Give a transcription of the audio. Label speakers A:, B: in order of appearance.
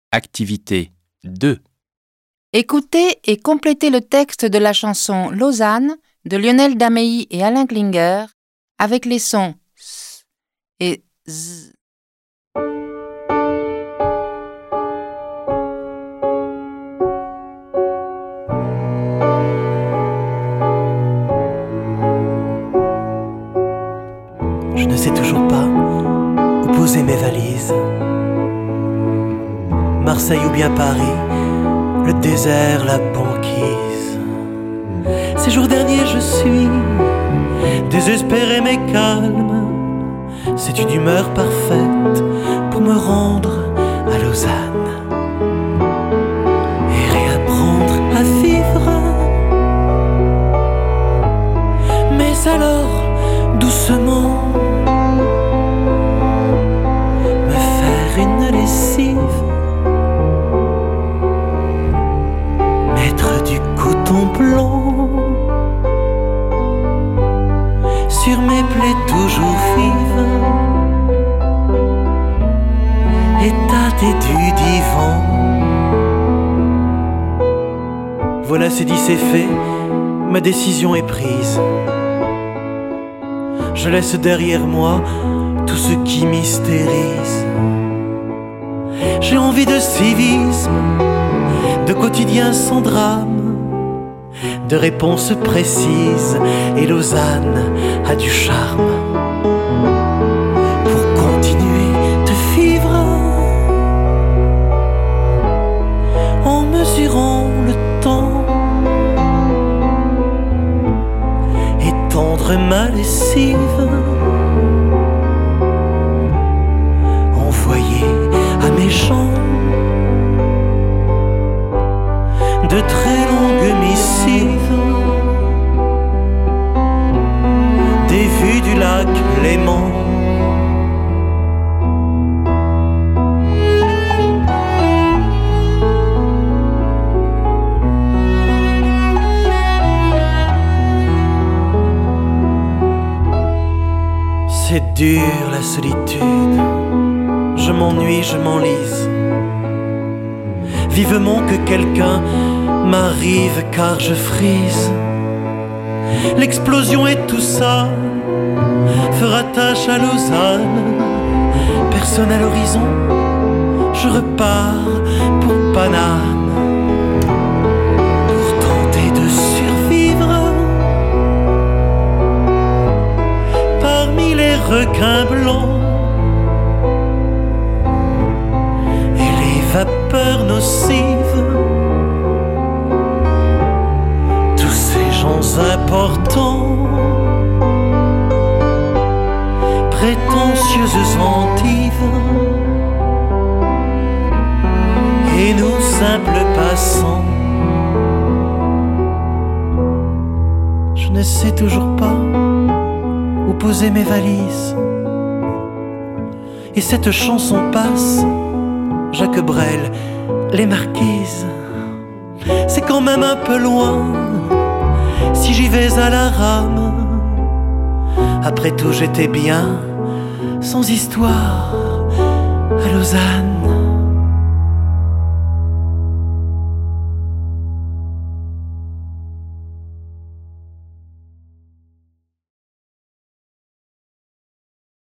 A: Activité 2.
B: Écoutez et complétez le texte de la chanson Lausanne de Lionel Damehi et Alain Klinger avec les sons S et Z.
C: Je ne sais toujours pas où poser mes valises. Marseille ou bien Paris, le désert, la banquise. Ces jours derniers je suis désespéré mais calme. C'est une humeur parfaite pour me rendre à Lausanne et réapprendre à vivre. Mais alors, doucement, me faire une lessive, mettre du coton blanc sur mes plaies toujours vives et tâter du divan. Voilà, c'est dit, c'est fait, ma décision est prise. Je laisse derrière moi tout ce qui mystérise. J'ai envie de civisme, de quotidien sans drame, de réponses précises, et Lausanne a du charme pour continuer de vivre en mesurant le temps, étendre ma lessive, envoyer à mes gens de très longues missives, des vues du lac Léman. C'est dur la solitude, je m'ennuie, je m'enlise. Vivement que quelqu'un m'arrive car je frise. L'explosion et tout ça fera tâche à Lausanne. Personne à l'horizon, je repars pour Paname, pour tenter de survivre parmi les requins blancs et les vapeurs nocives. Tous ces gens importants, prétentieuses endives, et nous simples passants. Je ne sais toujours pas où poser mes valises. Et cette chanson passe, Jacques Brel, les Marquises. C'est quand même un peu loin, si j'y vais à la rame. Après tout, j'étais bien, sans histoire, à Lausanne.